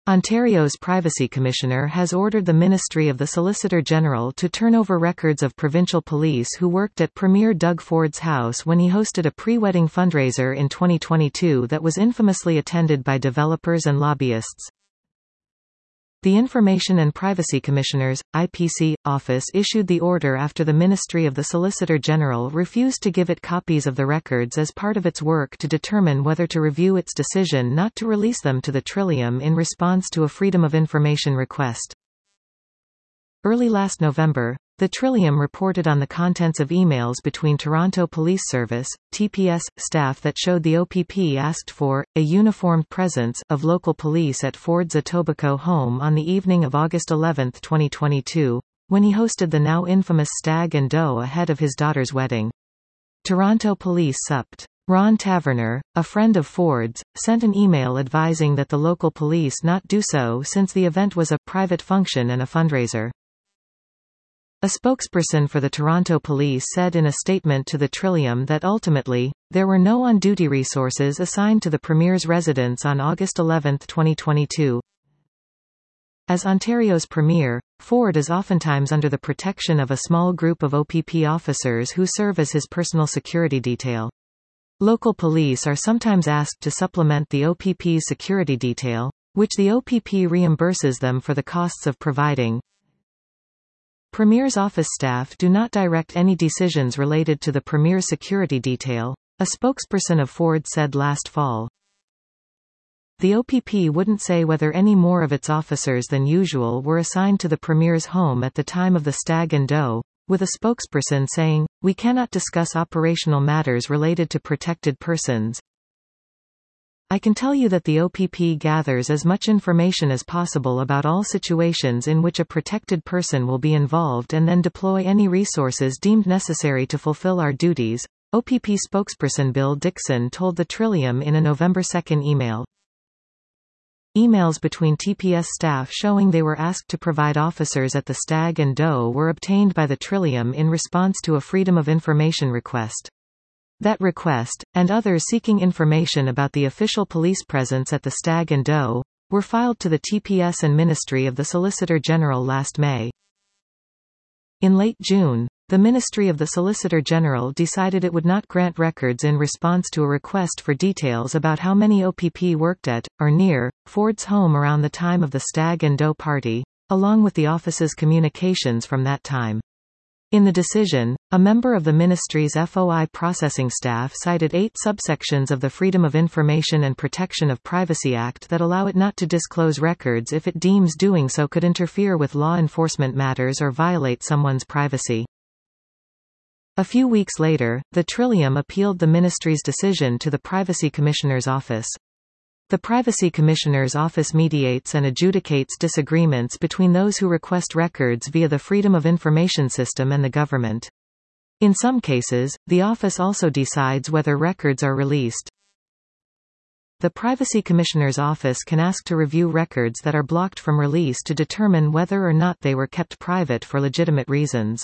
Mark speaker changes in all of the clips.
Speaker 1: Ontario's Privacy Commissioner has ordered the Ministry of the Solicitor General to turn over records of provincial police who worked at Premier Doug Ford's house when he hosted a pre-wedding fundraiser in 2022 that was infamously attended by developers and lobbyists. The Information and Privacy Commissioner's, IPC, office issued the order after the Ministry of the Solicitor General refused to give it copies of the records as part of its work to determine whether to review its decision not to release them to the Trillium in response to a Freedom of Information request. Early last November, the Trillium reported on the contents of emails between Toronto Police Service, TPS, staff that showed the OPP asked for a uniformed presence of local police at Ford's Etobicoke home on the evening of August 11, 2022, when he hosted the now infamous Stag and Do ahead of his daughter's wedding. Toronto Police Supt. Ron Taverner, a friend of Ford's, sent an email advising that the local police not do so since the event was a private function and a fundraiser. A spokesperson for the Toronto Police said in a statement to the Trillium that ultimately, there were no on-duty resources assigned to the Premier's residence on August 11, 2022. As Ontario's Premier, Ford is oftentimes under the protection of a small group of OPP officers who serve as his personal security detail. Local police are sometimes asked to supplement the OPP's security detail, which the OPP reimburses them for the costs of providing. Premier's office staff do not direct any decisions related to the Premier's security detail, a spokesperson of Ford said last fall. The OPP wouldn't say whether any more of its officers than usual were assigned to the Premier's home at the time of the Stag and Do, with a spokesperson saying, "We cannot discuss operational matters related to protected persons. I can tell you that the OPP gathers as much information as possible about all situations in which a protected person will be involved and then deploy any resources deemed necessary to fulfill our duties," OPP spokesperson Bill Dixon told the Trillium in a November 2 email. Emails between TPS staff showing they were asked to provide officers at the Stag and Do were obtained by the Trillium in response to a Freedom of Information request. That request, and others seeking information about the official police presence at the Stag and Do, were filed to the TPS and Ministry of the Solicitor General last May. In late June, the Ministry of the Solicitor General decided it would not grant records in response to a request for details about how many OPP worked at, or near, Ford's home around the time of the Stag and Do party, along with the office's communications from that time. In the decision, a member of the ministry's FOI processing staff cited 8 subsections of the Freedom of Information and Protection of Privacy Act that allow it not to disclose records if it deems doing so could interfere with law enforcement matters or violate someone's privacy. A few weeks later, the Trillium appealed the ministry's decision to the Privacy Commissioner's office. The Privacy Commissioner's office mediates and adjudicates disagreements between those who request records via the Freedom of Information system and the government. In some cases, the office also decides whether records are released. The Privacy Commissioner's office can ask to review records that are blocked from release to determine whether or not they were kept private for legitimate reasons.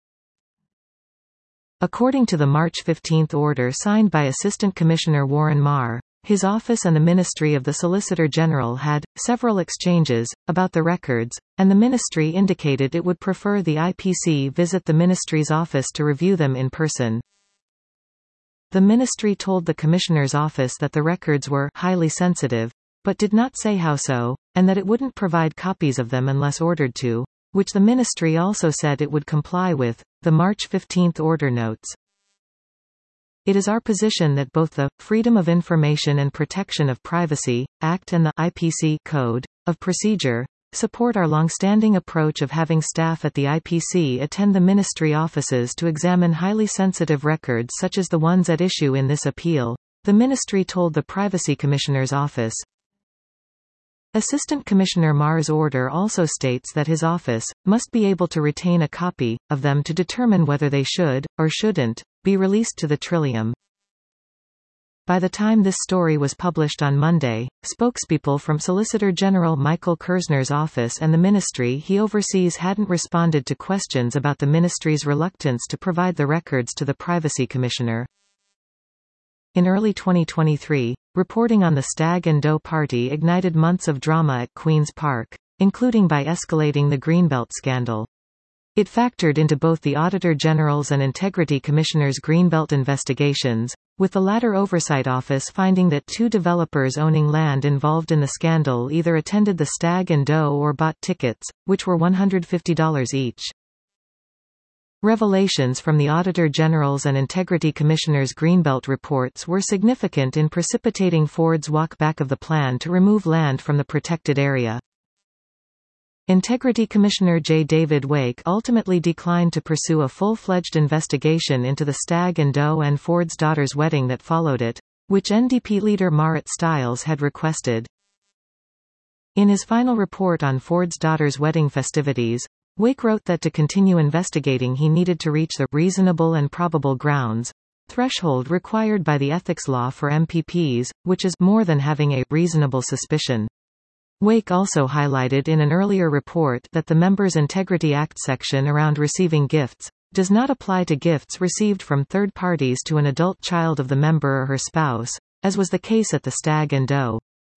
Speaker 1: According to the March 15 order signed by Assistant Commissioner Warren Marr, his office and the Ministry of the Solicitor General had several exchanges about the records, and the ministry indicated it would prefer the IPC visit the ministry's office to review them in person. The ministry told the Commissioner's office that the records were highly sensitive, but did not say how so, and that it wouldn't provide copies of them unless ordered to, which the ministry also said it would comply with, the March 15 order notes. It is our position that both the Freedom of Information and Protection of Privacy Act and the IPC Code of Procedure support our long-standing approach of having staff at the IPC attend the ministry offices to examine highly sensitive records such as the ones at issue in this appeal, the ministry told the Privacy Commissioner's office. Assistant Commissioner Marr's order also states that his office must be able to retain a copy of them to determine whether they should, or shouldn't, be released to the Trillium. By the time this story was published on Monday, spokespeople from Solicitor General Michael Kerzner's office and the ministry he oversees hadn't responded to questions about the ministry's reluctance to provide the records to the Privacy Commissioner. In early 2023, reporting on the Stag and Doe Party ignited months of drama at Queen's Park, including by escalating the Greenbelt scandal. It factored into both the Auditor General's and Integrity Commissioner's Greenbelt investigations, with the latter oversight office finding that 2 developers owning land involved in the scandal either attended the Stag and Doe or bought tickets, which were $150 each. Revelations from the Auditor General's and Integrity Commissioner's Greenbelt reports were significant in precipitating Ford's walkback of the plan to remove land from the protected area. Integrity Commissioner J. David Wake ultimately declined to pursue a full-fledged investigation into the Stag and Doe and Ford's daughter's wedding that followed it, which NDP leader Marit Stiles had requested. In his final report on Ford's daughter's wedding festivities, Wake wrote that to continue investigating he needed to reach the reasonable and probable grounds threshold required by the ethics law for MPPs, which is more than having a reasonable suspicion. Wake also highlighted in an earlier report that the Members' Integrity Act section around receiving gifts does not apply to gifts received from third parties to an adult child of the member or her spouse, as was the case at the Stag and Doe.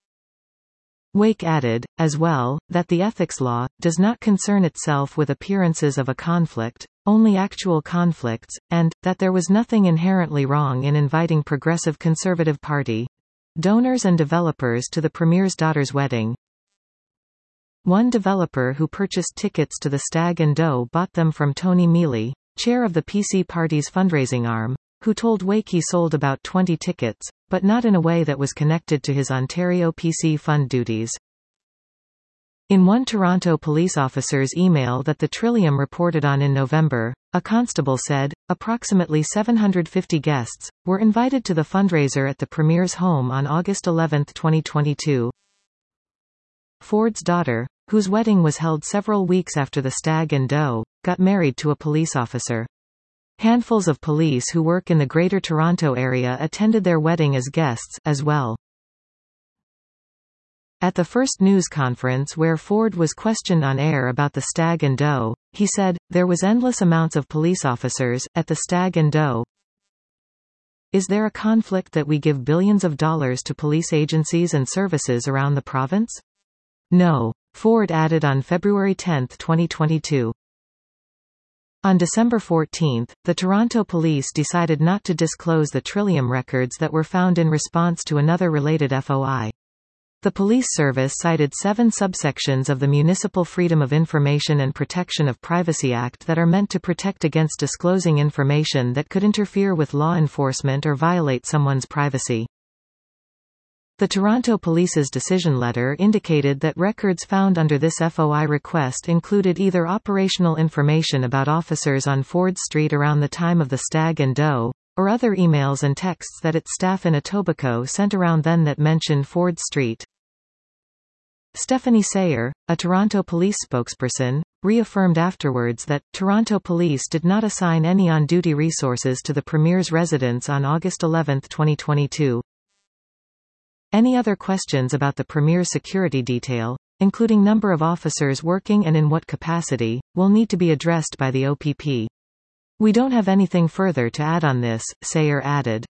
Speaker 1: Wake added, as well, that the ethics law does not concern itself with appearances of a conflict, only actual conflicts, and that there was nothing inherently wrong in inviting Progressive Conservative Party donors and developers to the Premier's daughter's wedding. One developer who purchased tickets to the Stag and Doe bought them from Tony Mealy, chair of the PC Party's fundraising arm, who told Wake he sold about 20 tickets, but not in a way that was connected to his Ontario PC fund duties. In one Toronto police officer's email that the Trillium reported on in November, a constable said, approximately 750 guests were invited to the fundraiser at the Premier's home on August 11, 2022. Ford's daughter, whose wedding was held several weeks after the Stag and Doe, got married to a police officer. Handfuls of police who work in the Greater Toronto Area attended their wedding as guests, as well. At the first news conference where Ford was questioned on air about the Stag and Doe, he said, "There was endless amounts of police officers at the Stag and Doe. Is there a conflict that we give billions of dollars to police agencies and services around the province? No," Ford added on February 10, 2022. On December 14, the Toronto Police decided not to disclose the Trillium records that were found in response to another related FOI. The police service cited 7 subsections of the Municipal Freedom of Information and Protection of Privacy Act that are meant to protect against disclosing information that could interfere with law enforcement or violate someone's privacy. The Toronto Police's decision letter indicated that records found under this FOI request included either operational information about officers on Ford Street around the time of the Stag and Doe, or other emails and texts that its staff in Etobicoke sent around then that mentioned Ford Street. Stephanie Sayer, a Toronto Police spokesperson, reaffirmed afterwards that Toronto Police did not assign any on-duty resources to the Premier's residence on August 11, 2022. Any other questions about the Premier's security detail, including number of officers working and in what capacity, will need to be addressed by the OPP. We don't have anything further to add on this, Sayer added.